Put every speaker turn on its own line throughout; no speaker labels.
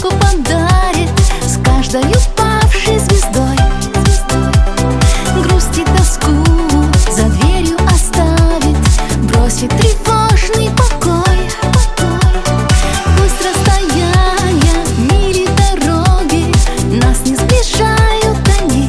сказку подарит с каждой упавшей звездой. Грусть и тоску за дверью оставит, бросит тревожный покой. Пусть расстояния, мили дороги нас не сближают они.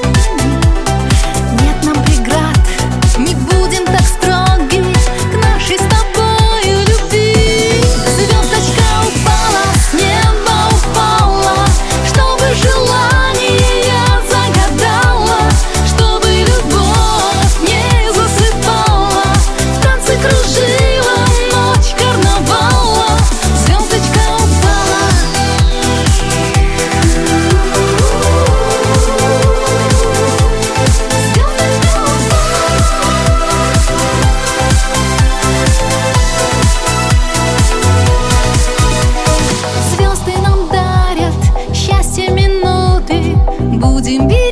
Нет нам преград, не будем так строги к нашей с тобою любви. Звездочка упала, с неба упала, чтобы желание я загадала, чтобы любовь не засыпала, в танце кружила ночь карнавала. Звездочка упала. Звезды нам дарят счастье минуты, будем бить